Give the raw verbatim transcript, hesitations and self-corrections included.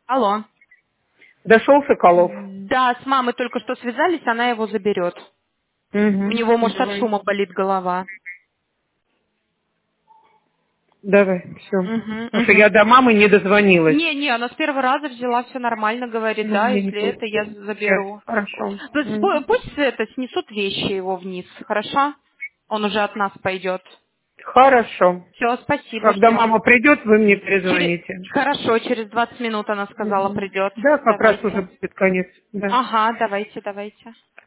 Алло. Дошел Соколов? Да, с мамой только что связались, она его заберет. У Угу. него, может, от Давай. шума болит голова. Давай, все. Угу, Потому что угу. я до мамы не дозвонилась. Не, не, она с первого раза взяла, все нормально, говорит, Ну, да, я не если это, я получилось. Сейчас, заберу. хорошо. Пусть, Мгм. пусть это, снесут вещи его вниз, хорошо? Он уже от нас пойдет. Хорошо. Все, спасибо, Когда ждем. мама придет, вы мне Через... перезвоните. Хорошо, через двадцать минут она сказала, Мгм. придет. Да, как раз уже Давайте. будет конец. Да. Ага, давайте, давайте.